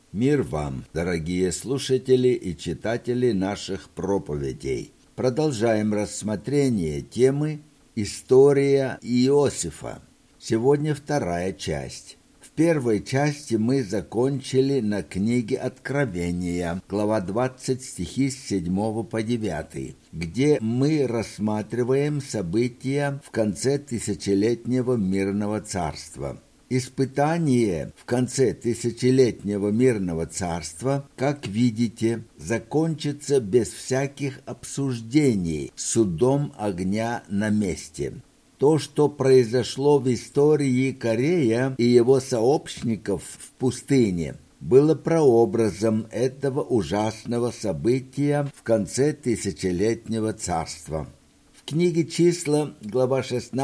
Мир вам, дорогие слушатели и читатели наших проповедей. Продолжаем рассмотрение темы «История Иосифа». Сегодня вторая часть. В первой части мы закончили на книге Откровения, глава 20, стихи с 7 по 9, где мы рассматриваем события в конце тысячелетнего мирного царства. Испытание в конце тысячелетнего мирного царства, как видите, закончится без всяких обсуждений судом огня на месте. То, что произошло в истории Корея и его сообщников в пустыне, было прообразом этого ужасного события в конце тысячелетнего царства. В книге «Числа», глава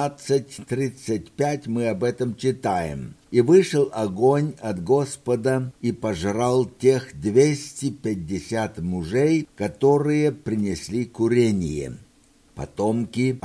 16:35, мы об этом читаем. «И вышел огонь от Господа и пожрал тех 250 мужей, которые принесли курение». Потомки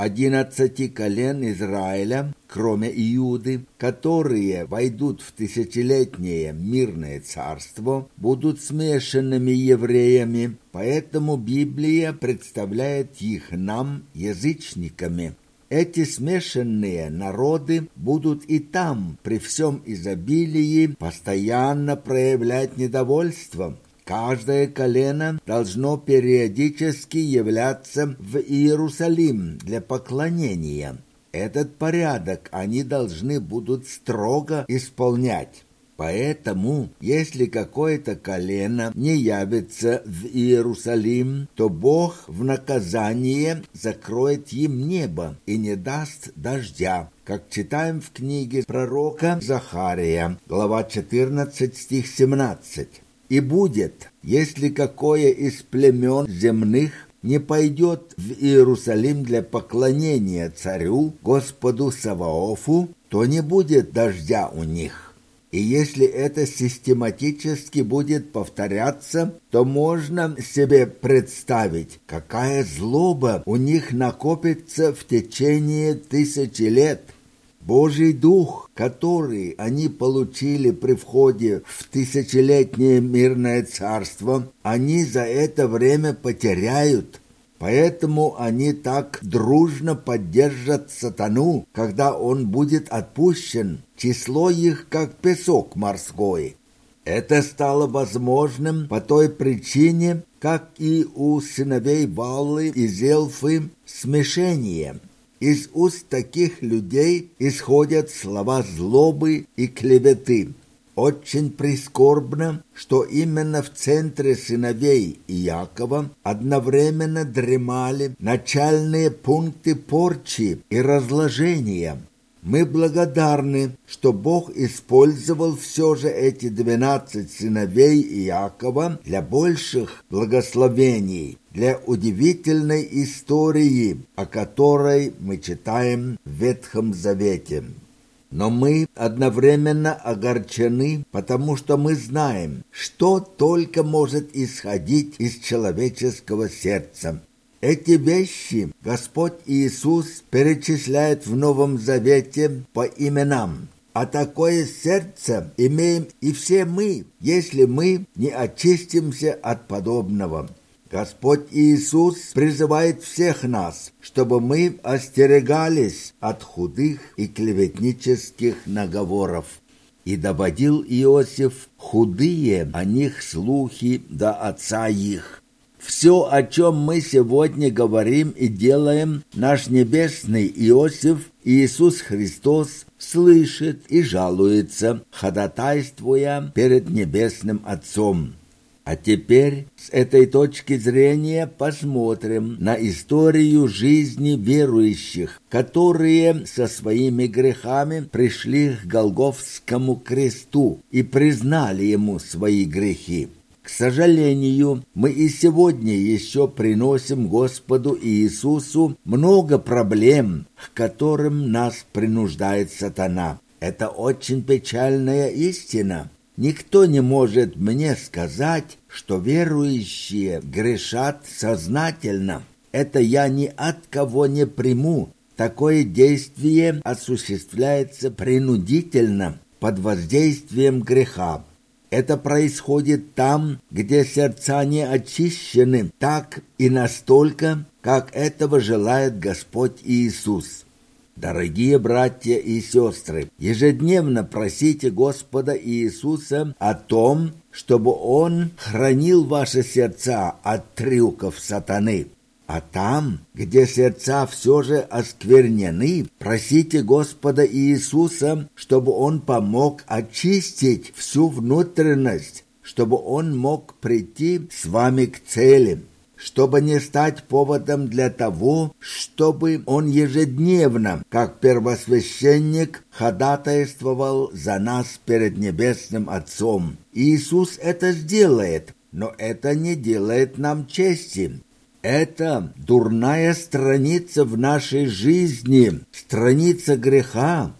11 колен Израиля, кроме Иуды, которые войдут в тысячелетнее мирное царство, будут смешанными евреями, поэтому Библия представляет их нам язычниками. Эти смешанные народы будут и там, при всем изобилии, постоянно проявлять недовольство. Каждое колено должно периодически являться в Иерусалим для поклонения. Этот порядок они должны будут строго исполнять. Поэтому, если какое-то колено не явится в Иерусалим, то Бог в наказание закроет им небо и не даст дождя, как читаем в книге пророка Захария, глава 14, стих 17. «И будет, если какое из племен земных не пойдет в Иерусалим для поклонения царю, Господу Саваофу, то не будет дождя у них». И если это систематически будет повторяться, то можно себе представить, какая злоба у них накопится в течение 1000 лет. Божий Дух, который они получили при входе в тысячелетнее мирное царство, они за это время потеряют. Поэтому они так дружно поддержат сатану, когда он будет отпущен. Число их, как песок морской. Это стало возможным по той причине, как и у сыновей Валлы и Зелфы, смешение. Из уст таких людей исходят слова злобы и клеветы. Очень прискорбно, что именно в центре сыновей Иакова одновременно дремали начальные пункты порчи и разложения. Мы благодарны, что Бог использовал все же эти 12 сыновей Иакова для больших благословений, для удивительной истории, о которой мы читаем в Ветхом Завете. Но мы одновременно огорчены, потому что мы знаем, что только может исходить из человеческого сердца. Эти вещи Господь Иисус перечисляет в Новом Завете по именам. А такое сердце имеем и все мы, если мы не очистимся от подобного. Господь Иисус призывает всех нас, чтобы мы остерегались от худых и клеветнических наговоров. И доводил Иосиф худые о них слухи до отца их. Все, о чем мы сегодня говорим и делаем, наш небесный Иосиф, Иисус Христос, слышит и жалуется, ходатайствуя перед Небесным Отцом. А теперь с этой точки зрения посмотрим на историю жизни верующих, которые со своими грехами пришли к Голгофскому кресту и признали ему свои грехи. К сожалению, мы и сегодня еще приносим Господу Иисусу много проблем, к которым нас принуждает сатана. Это очень печальная истина. Никто не может мне сказать, что верующие грешат сознательно. Это я ни от кого не приму. Такое действие осуществляется принудительно, под воздействием греха. Это происходит там, где сердца не очищены так и настолько, как этого желает Господь Иисус. Дорогие братья и сестры, ежедневно просите Господа Иисуса о том, чтобы Он хранил ваши сердца от трюков сатаны. А там, где сердца все же осквернены, просите Господа Иисуса, чтобы Он помог очистить всю внутренность, чтобы Он мог прийти с вами к цели, чтобы не стать поводом для того, чтобы Он ежедневно, как первосвященник, ходатайствовал за нас перед Небесным Отцом. Иисус это сделает, но это не делает нам чести. Это дурная страница в нашей жизни, страница греха.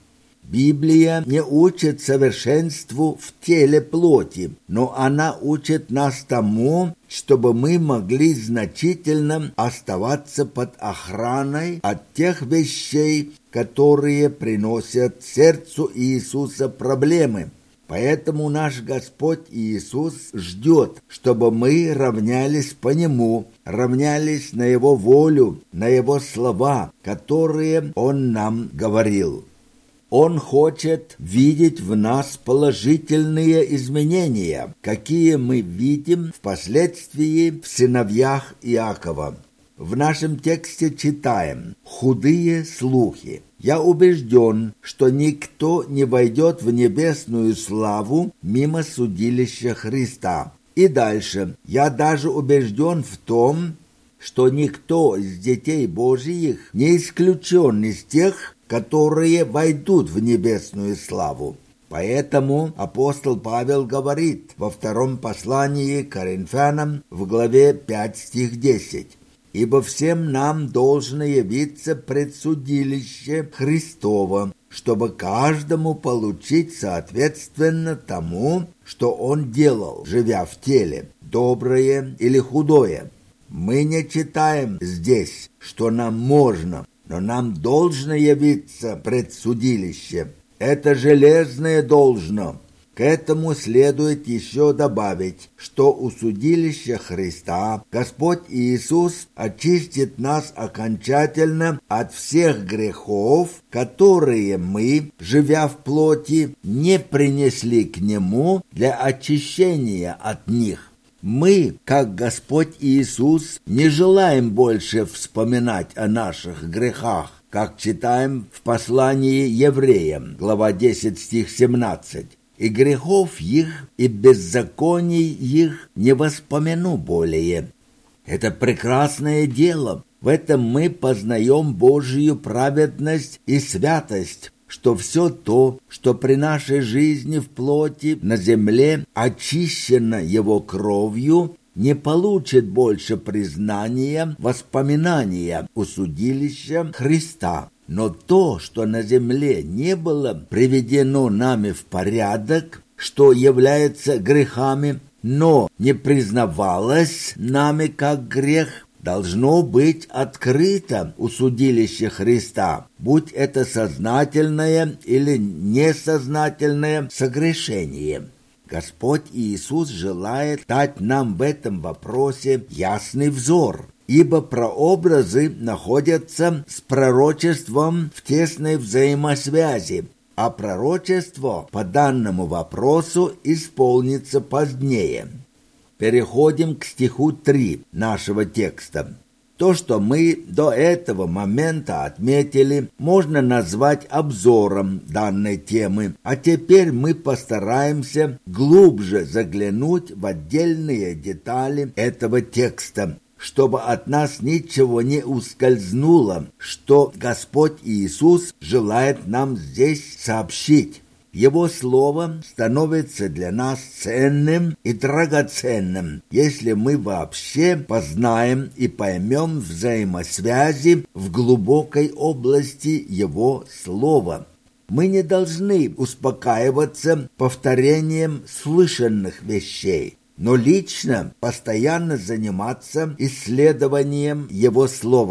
Библия не учит совершенству в теле плоти, но она учит нас тому, чтобы мы могли значительно оставаться под охраной от тех вещей, которые приносят сердцу Иисуса проблемы. Поэтому наш Господь Иисус ждет, чтобы мы равнялись по Нему, равнялись на Его волю, на Его слова, которые Он нам говорил. Он хочет видеть в нас положительные изменения, какие мы видим впоследствии в сыновьях Иакова. В нашем тексте читаем «худые слухи». Я убежден, что никто не войдет в небесную славу мимо судилища Христа. И дальше. Я даже убежден в том, что никто из детей Божьих не исключен из тех, которые войдут в небесную славу. Поэтому апостол Павел говорит во втором послании к Коринфянам в главе 5 стих 10. «Ибо всем нам должно явиться предсудилище Христово, чтобы каждому получить соответственно тому, что он делал, живя в теле, доброе или худое». Мы не читаем здесь, что нам можно, но нам должно явиться предсудилище. Это железное должно. К этому следует еще добавить, что у судилища Христа Господь Иисус очистит нас окончательно от всех грехов, которые мы, живя в плоти, не принесли к Нему для очищения от них. Мы, как Господь Иисус, не желаем больше вспоминать о наших грехах, как читаем в послании Евреям, глава 10, стих 17. «И грехов их, и беззаконий их не воспомяну более». Это прекрасное дело. В этом мы познаем Божию праведность и святость, что все то, что при нашей жизни в плоти на земле очищено Его кровью, не получит больше признания, воспоминания у судилища Христа. Но то, что на земле не было приведено нами в порядок, что является грехами, но не признавалось нами как грех, должно быть открыто у судилища Христа, будь это сознательное или несознательное согрешение. Господь Иисус желает дать нам в этом вопросе ясный взор, ибо прообразы находятся с пророчеством в тесной взаимосвязи, а пророчество по данному вопросу исполнится позднее. Переходим к стиху 3 нашего текста. То, что мы до этого момента отметили, можно назвать обзором данной темы, а теперь мы постараемся глубже заглянуть в отдельные детали этого текста, чтобы от нас ничего не ускользнуло, что Господь Иисус желает нам здесь сообщить. Его Слово становится для нас ценным и драгоценным, если мы вообще познаем и поймем взаимосвязи в глубокой области Его Слова. Мы не должны успокаиваться повторением слышанных вещей, но лично постоянно заниматься исследованием Его Слова.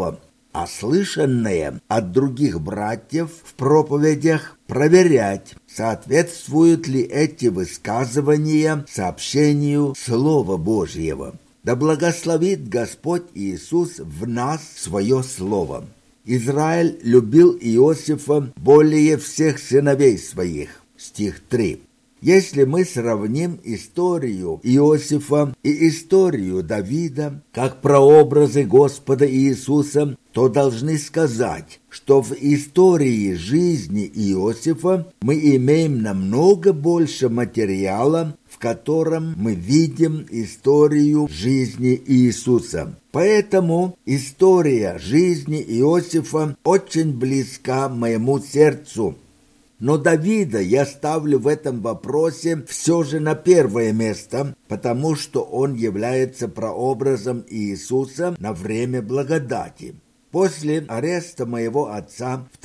а слышанное от других братьев в проповедях проверять, соответствуют ли эти высказывания сообщению Слова Божьего. Да благословит Господь Иисус в нас свое Слово. Израиль любил Иосифа более всех сыновей своих. Стих 3. Если мы сравним историю Иосифа и историю Давида как прообразы Господа Иисуса, то должны сказать, что в истории жизни Иосифа мы имеем намного больше материала, в котором мы видим историю жизни Иисуса. Поэтому история жизни Иосифа очень близка моему сердцу. Но Давида я ставлю в этом вопросе все же на первое место, потому что он является прообразом Иисуса на время благодати. После ареста моего отца в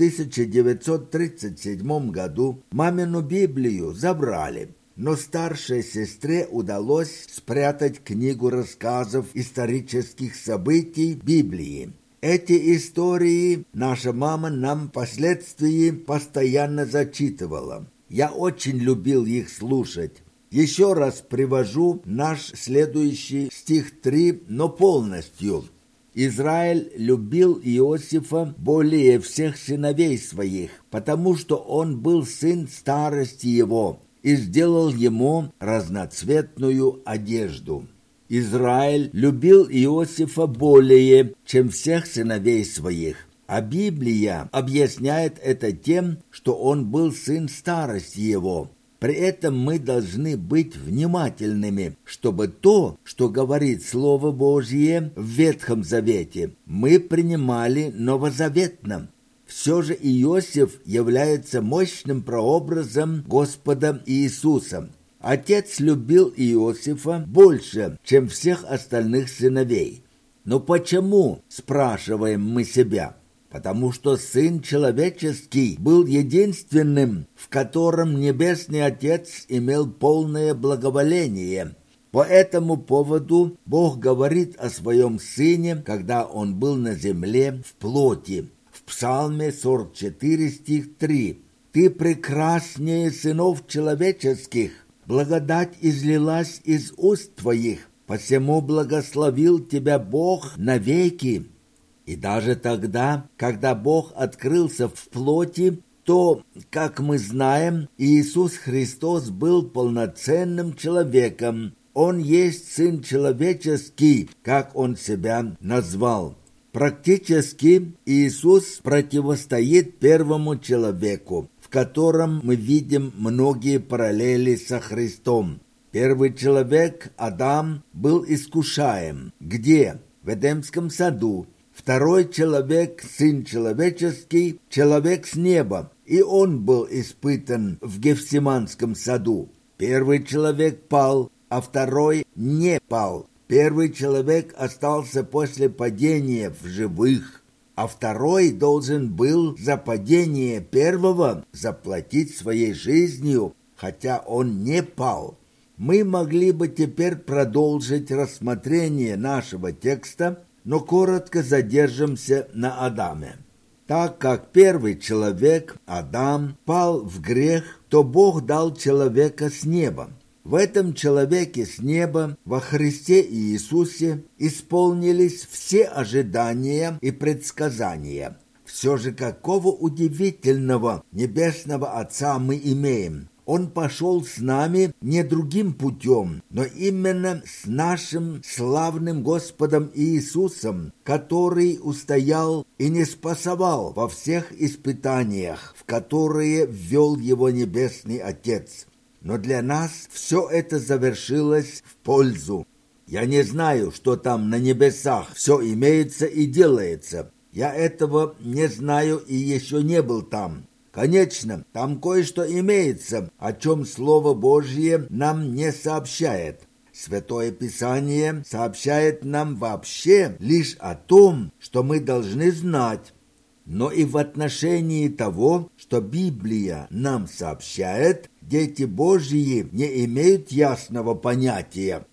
1937 году мамину Библию забрали, но старшей сестре удалось спрятать книгу рассказов исторических событий Библии. Эти истории наша мама нам впоследствии постоянно зачитывала. Я очень любил их слушать. Еще раз привожу наш следующий стих 3, но полностью. Израиль любил Иосифа более всех сыновей своих, потому что он был сын старости его, и сделал ему разноцветную одежду. Израиль любил Иосифа более, чем всех сыновей своих, а Библия объясняет это тем, что он был сын старости его. При этом мы должны быть внимательными, чтобы то, что говорит Слово Божье в Ветхом Завете, мы принимали новозаветно. Все же Иосиф является мощным прообразом Господа Иисуса. Отец любил Иосифа больше, чем всех остальных сыновей. Но почему, спрашиваем мы себя? Потому что Сын Человеческий был единственным, в котором Небесный Отец имел полное благоволение. По этому поводу Бог говорит о своем Сыне, когда Он был на земле в плоти. В Псалме 44, стих 3. «Ты прекраснее сынов человеческих, благодать излилась из уст твоих, посему благословил тебя Бог навеки». И даже тогда, когда Бог открылся в плоти, то, как мы знаем, Иисус Христос был полноценным человеком. Он есть Сын Человеческий, как Он себя назвал. Практически Иисус противостоит первому человеку, в котором мы видим многие параллели со Христом. Первый человек, Адам, был искушаем. Где? В Эдемском саду. Второй человек, Сын Человеческий, человек с неба, и он был испытан в Гефсиманском саду. Первый человек пал, а второй не пал. Первый человек остался после падения в живых, а второй должен был за падение первого заплатить своей жизнью, хотя он не пал. Мы могли бы теперь продолжить рассмотрение нашего текста, но коротко задержимся на Адаме. Так как первый человек, Адам, пал в грех, то Бог дал человека с неба. В этом человеке с неба, во Христе Иисусе, исполнились все ожидания и предсказания. Все же какого удивительного Небесного Отца мы имеем! Он пошел с нами не другим путем, но именно с нашим славным Господом Иисусом, который устоял и не спасовал во всех испытаниях, в которые ввел его Небесный Отец. Но для нас все это завершилось в пользу. Я не знаю, что там на небесах все имеется и делается. Я этого не знаю и еще не был там. Конечно, там кое-что имеется, о чем Слово Божье нам не сообщает. Святое Писание сообщает нам вообще лишь о том, что мы должны знать. Но и в отношении того, что Библия нам сообщает, дети Божьи не имеют ясного понятия.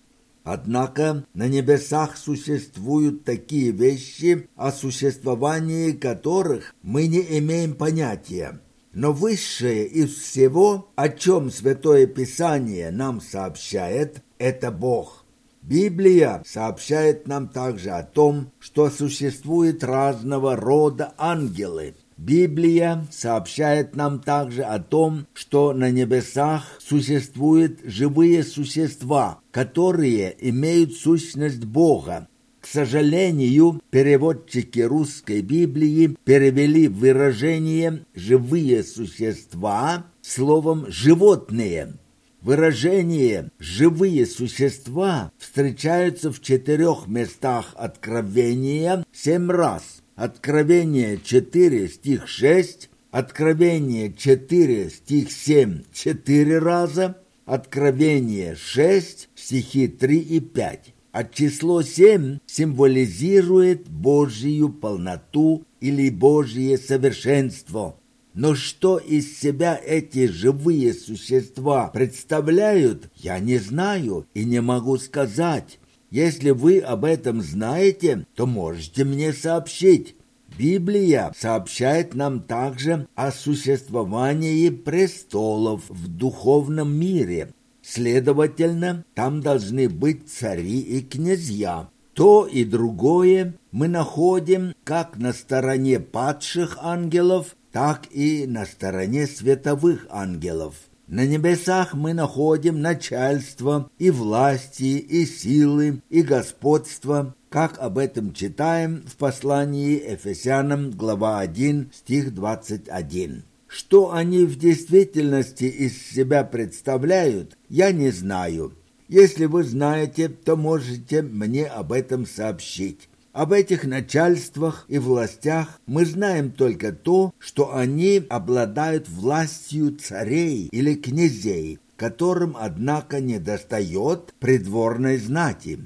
Однако на небесах существуют такие вещи, о существовании которых мы не имеем понятия. Но высшее из всего, о чем Святое Писание нам сообщает, это Бог. Библия сообщает нам также о том, что существуют разного рода ангелы. Библия сообщает нам также о том, что на небесах существуют живые существа, которые имеют сущность Бога. К сожалению, переводчики русской Библии перевели выражение «живые существа» словом «животные». Выражение «живые существа» встречаются в 4 местах Откровения 7 раз. Откровение 4, стих 6, Откровение 4, стих 7, 4 раза, Откровение 6, стихи 3 и 5. А число 7 символизирует Божью полноту или Божье совершенство. Но что из себя эти живые существа представляют, я не знаю и не могу сказать. Если вы об этом знаете, то можете мне сообщить. Библия сообщает нам также о существовании престолов в духовном мире. Следовательно, там должны быть цари и князья. То и другое мы находим как на стороне падших ангелов, так и на стороне световых ангелов. На небесах мы находим начальство и власти, и силы, и господство, как об этом читаем в послании Ефесянам, глава 1, стих 21. Что они в действительности из себя представляют, я не знаю. Если вы знаете, то можете мне об этом сообщить. Об этих начальствах и властях мы знаем только то, что они обладают властью царей или князей, которым, однако, недостает придворной знати.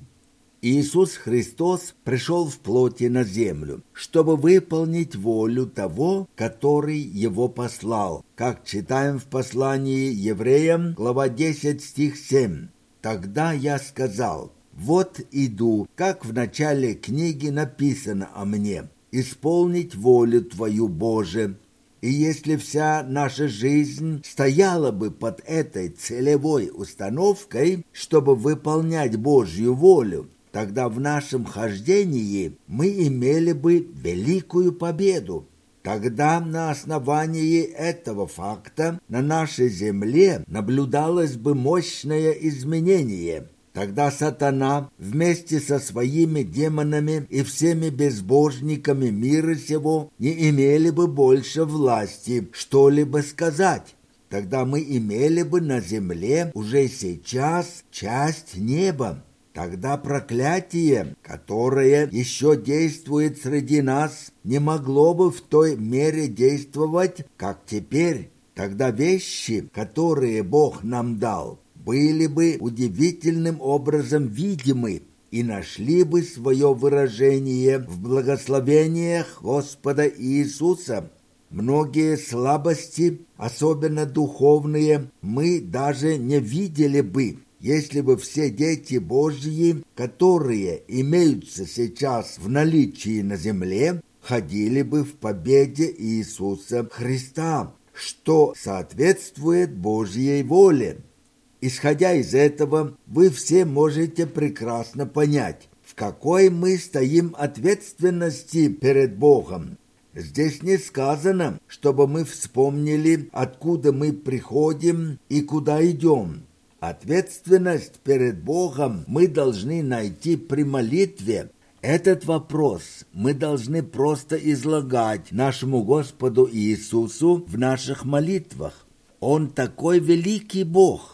Иисус Христос пришел в плоти на землю, чтобы выполнить волю того, который его послал, как читаем в послании Евреям, глава 10, стих 7. «Тогда я сказал: вот иду, как в начале книги написано о мне, исполнить волю Твою, Боже. И если вся наша жизнь стояла бы под этой целевой установкой, чтобы выполнять Божью волю, тогда в нашем хождении мы имели бы великую победу. Тогда на основании этого факта на нашей земле наблюдалось бы мощное изменение. Тогда сатана вместе со своими демонами и всеми безбожниками мира сего не имели бы больше власти что-либо сказать. Тогда мы имели бы на земле уже сейчас часть неба. Тогда проклятие, которое еще действует среди нас, не могло бы в той мере действовать, как теперь. Тогда вещи, которые Бог нам дал, были бы удивительным образом видимы и нашли бы свое выражение в благословениях Господа Иисуса. Многие слабости, особенно духовные, мы даже не видели бы, если бы все дети Божьи, которые имеются сейчас в наличии на земле, ходили бы в победе Иисуса Христа, что соответствует Божьей воле. Исходя из этого, вы все можете прекрасно понять, в какой мы стоим ответственности перед Богом. Здесь не сказано, чтобы мы вспомнили, откуда мы приходим и куда идем. Ответственность перед Богом мы должны найти при молитве. Этот вопрос мы должны просто излагать нашему Господу Иисусу в наших молитвах. Он такой великий Бог.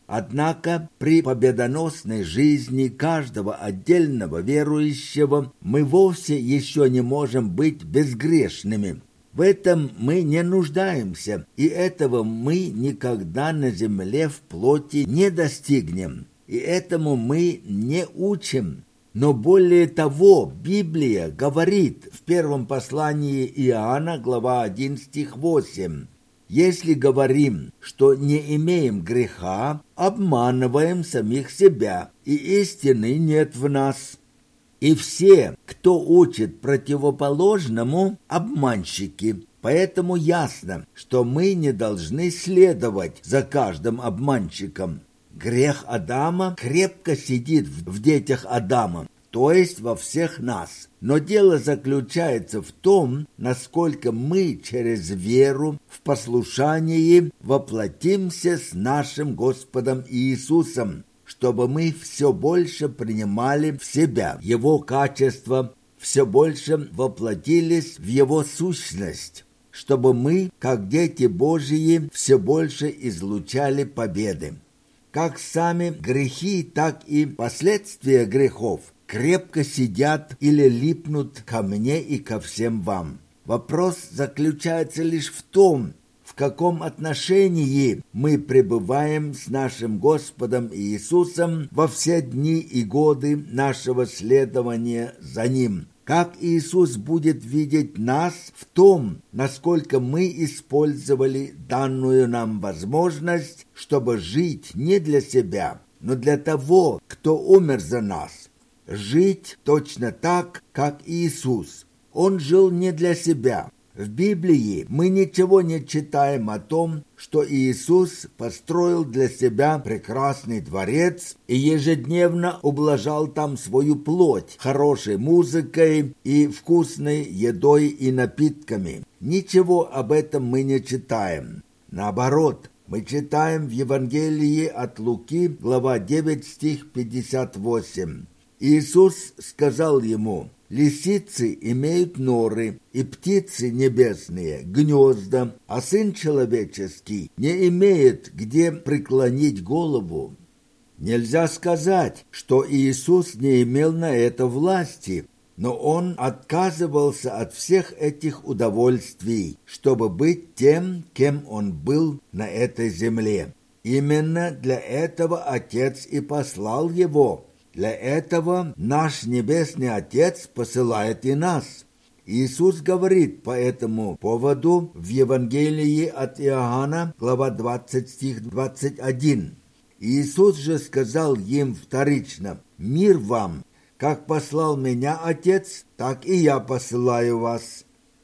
Однако при победоносной жизни каждого отдельного верующего мы вовсе еще не можем быть безгрешными. В этом мы не нуждаемся, и этого мы никогда на земле в плоти не достигнем, и этому мы не учим. Но более того, Библия говорит в первом послании Иоанна, глава 1, стих 8: Если говорим, что не имеем греха, обманываем самих себя, и истины нет в нас. И все, кто учит противоположному, обманщики. Поэтому ясно, что мы не должны следовать за каждым обманщиком. Грех Адама крепко сидит в детях Адама, то есть во всех нас. Но дело заключается в том, насколько мы через веру в послушании воплотимся с нашим Господом Иисусом, чтобы мы все больше принимали в себя Его качества, все больше воплотились в Его сущность, чтобы мы, как дети Божьи, все больше излучали победы. Как сами грехи, так и последствия грехов крепко сидят или липнут ко мне и ко всем вам. Вопрос заключается лишь в том, в каком отношении мы пребываем с нашим Господом Иисусом во все дни и годы нашего следования за Ним. Как Иисус будет видеть нас в том, насколько мы использовали данную нам возможность, чтобы жить не для себя, но для того, кто умер за нас. Жить точно так, как Иисус. Он жил не для себя. В Библии мы ничего не читаем о том, что Иисус построил для себя прекрасный дворец и ежедневно ублажал там свою плоть хорошей музыкой и вкусной едой и напитками. Ничего об этом мы не читаем. Наоборот, мы читаем в Евангелии от Луки, глава 9, стих 58. Иисус сказал ему: «Лисицы имеют норы, и птицы небесные гнезда, а Сын Человеческий не имеет где преклонить голову». Нельзя сказать, что Иисус не имел на это власти, но Он отказывался от всех этих удовольствий, чтобы быть тем, кем Он был на этой земле. Именно для этого Отец и послал Его. Для этого наш Небесный Отец посылает и нас. Иисус говорит по этому поводу в Евангелии от Иоанна, глава 20, стих 21. Иисус же сказал им вторично: «Мир вам! Как послал меня Отец, так и я посылаю вас».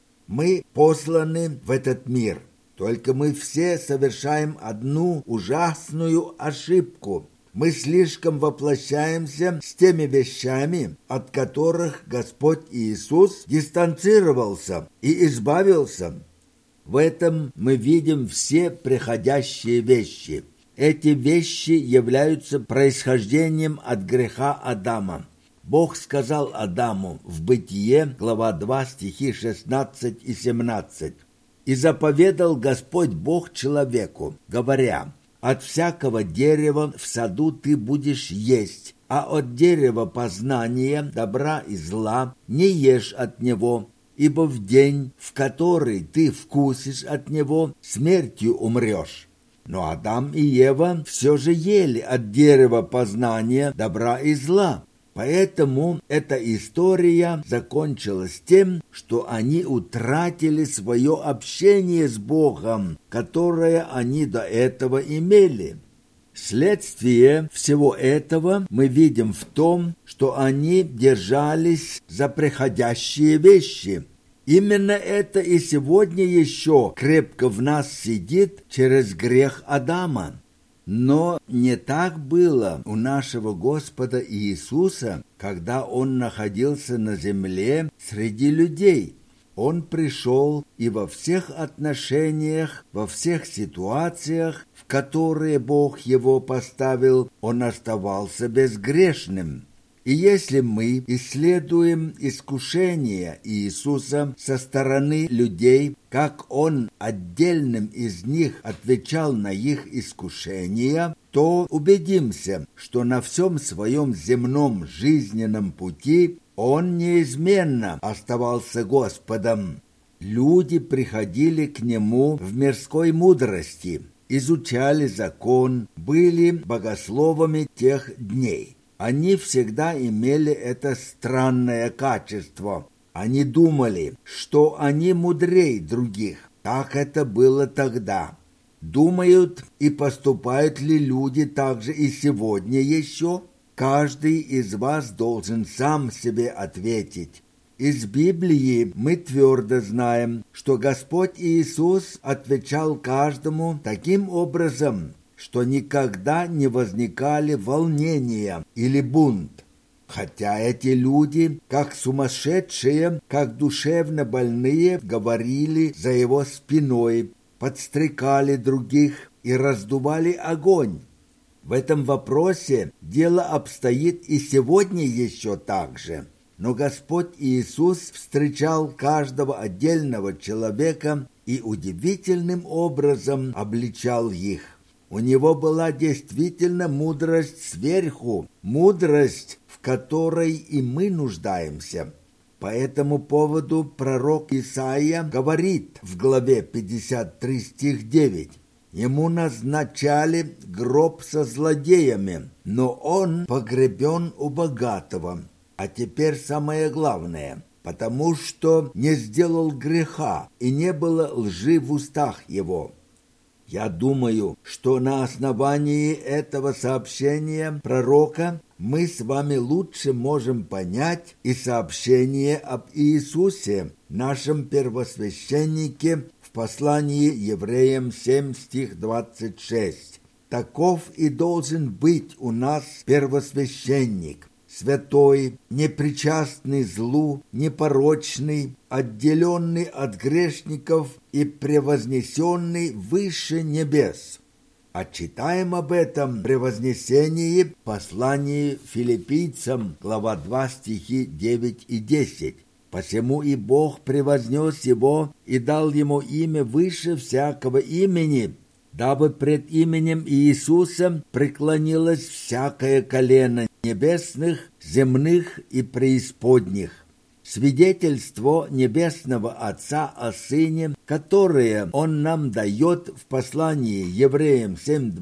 Мы посланы в этот мир. Только мы все совершаем одну ужасную ошибку. Мы слишком воплощаемся с теми вещами, от которых Господь Иисус дистанцировался и избавился. В этом мы видим все приходящие вещи. Эти вещи являются происхождением от греха Адама. Бог сказал Адаму в Бытие, глава 2, стихи 16 и 17. «И заповедал Господь Бог человеку, говоря: от всякого дерева в саду ты будешь есть, а от дерева познания добра и зла не ешь от него, ибо в день, в который ты вкусишь от него, смертью умрешь». Но Адам и Ева все же ели от дерева познания добра и зла. Поэтому эта история закончилась тем, что они утратили свое общение с Богом, которое они до этого имели. Следствие всего этого мы видим в том, что они держались за приходящие вещи. Именно это и сегодня еще крепко в нас сидит через грех Адама. Но не так было у нашего Господа Иисуса, когда Он находился на земле среди людей. Он пришел и во всех отношениях, во всех ситуациях, в которые Бог Его поставил, Он оставался безгрешным. И если мы исследуем искушения Иисуса со стороны людей, как Он отдельным из них отвечал на их искушения, то убедимся, что на всем своем земном жизненном пути Он неизменно оставался Господом. Люди приходили к Нему в мирской мудрости, изучали закон, были богословами тех дней. Они всегда имели это странное качество. Они думали, что они мудрее других. Так это было тогда. Думают и поступают ли люди так же и сегодня еще? Каждый из вас должен сам себе ответить. Из Библии мы твердо знаем, что Господь Иисус отвечал каждому таким образом, что никогда не возникали волнения или бунт. Хотя эти люди, как сумасшедшие, как душевно больные, говорили за его спиной, подстрекали других и раздували огонь. В этом вопросе дело обстоит и сегодня еще так же. Но Господь Иисус встречал каждого отдельного человека и удивительным образом обличал их. У него была действительно мудрость сверху, мудрость, в которой и мы нуждаемся. По этому поводу пророк Исаия говорит в главе 53 стих 9: «Ему назначали гроб со злодеями, но он погребен у богатого». А теперь самое главное, потому что не сделал греха и не было лжи в устах его. Я думаю, что на основании этого сообщения пророка мы с вами лучше можем понять и сообщение об Иисусе, нашем первосвященнике, в послании Евреям 7 стих 26. Таков и должен быть у нас первосвященник, святой, непричастный злу, непорочный, отделенный от грешников и превознесенный выше небес. А читаем об этом превознесении в послании филиппийцам, глава 2, стихи 9 и 10. «Посему и Бог превознес его и дал ему имя выше всякого имени, дабы пред именем Иисуса преклонилось всякое колено небесных, земных и преисподних». Свидетельство Небесного Отца о Сыне, которое Он нам дает в послании Евреям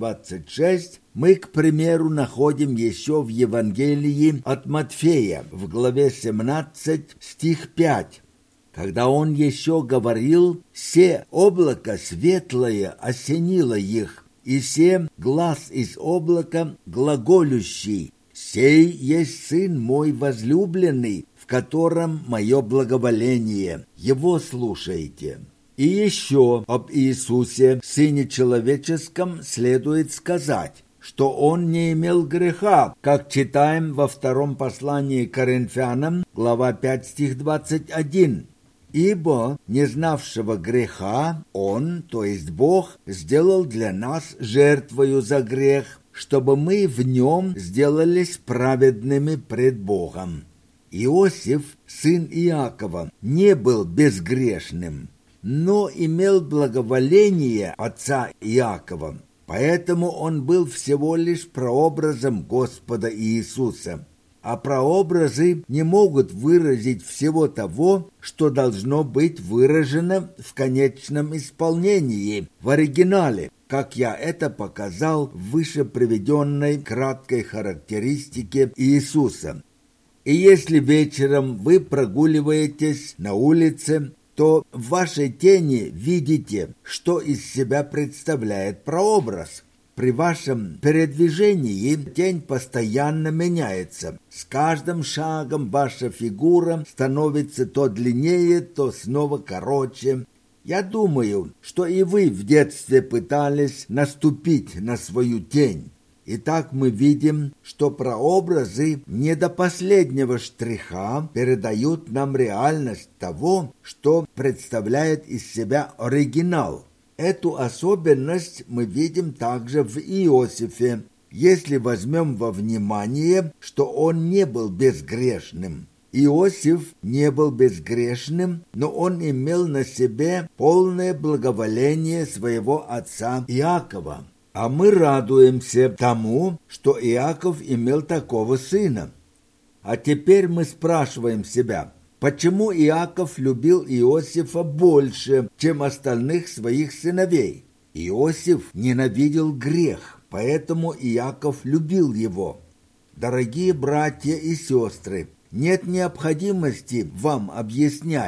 7:26, мы, к примеру, находим еще в Евангелии от Матфея в главе 17, стих 5. Когда Он еще говорил, «Се облако светлое осенило их, и се глас из облака глаголющий, сей есть Сын мой возлюбленный, в котором мое благоволение, его слушайте». И еще об Иисусе, Сыне Человеческом, следует сказать, что Он не имел греха, как читаем во втором послании к Коринфянам, глава 5, стих 21. «Ибо, не знавшего греха, Он, то есть Бог, сделал для нас жертвою за грех, чтобы мы в Нем сделались праведными пред Богом». Иосиф, сын Иакова, не был безгрешным, но имел благоволение отца Иакова, поэтому он был всего лишь прообразом Господа Иисуса. А прообразы не могут выразить всего того, что должно быть выражено в конечном исполнении, в оригинале, как я это показал в выше приведенной краткой характеристике Иисуса. И если вечером вы прогуливаетесь на улице, то в вашей тени видите, что из себя представляет прообраз. При вашем передвижении тень постоянно меняется. С каждым шагом ваша фигура становится то длиннее, то снова короче. Я думаю, что и вы в детстве пытались наступить на свою тень. Итак, мы видим, что прообразы не до последнего штриха передают нам реальность того, что представляет из себя оригинал. Эту особенность мы видим также в Иосифе, если возьмем во внимание, что он не был безгрешным. Иосиф не был безгрешным, но он имел на себе полное благоволение своего отца Иакова. А мы радуемся тому, что Иаков имел такого сына. А теперь мы спрашиваем себя, почему Иаков любил Иосифа больше, чем остальных своих сыновей? Иосиф ненавидел грех, поэтому Иаков любил его. Дорогие братья и сестры, нет необходимости вам объяснять,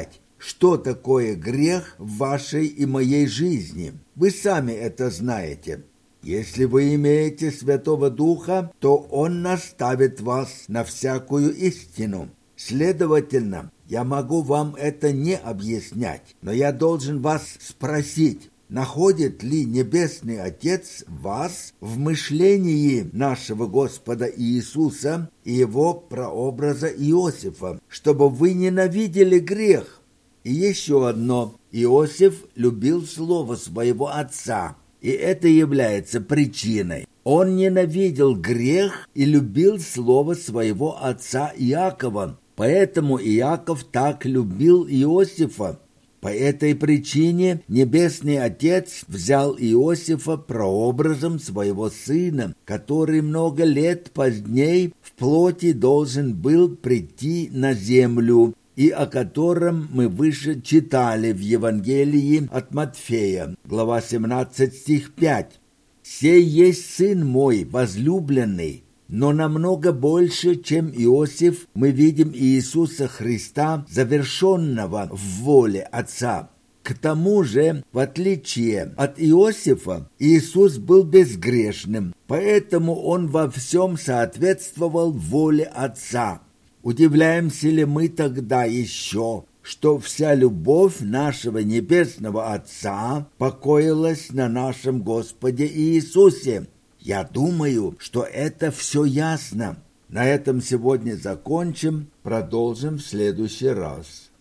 что такое грех в вашей и моей жизни. Вы сами это знаете. Если вы имеете Святого Духа, то Он наставит вас на всякую истину. Следовательно, я могу вам это не объяснять, но я должен вас спросить, находит ли Небесный Отец вас в мышлении нашего Господа Иисуса и Его прообраза Иосифа, чтобы вы ненавидели грех? И еще одно. Иосиф любил слово своего отца, и это является причиной. Он ненавидел грех и любил слово своего отца Иакова, поэтому Иаков так любил Иосифа. По этой причине Небесный Отец взял Иосифа прообразом своего сына, который много лет позднее в плоти должен был прийти на землю, и о котором мы выше читали в Евангелии от Матфея, глава 17, стих 5. «Сей есть Сын мой возлюбленный». Но намного больше, чем Иосиф, мы видим Иисуса Христа, завершенного в воле Отца. К тому же, в отличие от Иосифа, Иисус был безгрешным, поэтому Он во всем соответствовал воле Отца. Удивляемся ли мы тогда еще, что вся любовь нашего Небесного Отца покоилась на нашем Господе Иисусе? Я думаю, что это все ясно. На этом сегодня закончим, продолжим в следующий раз.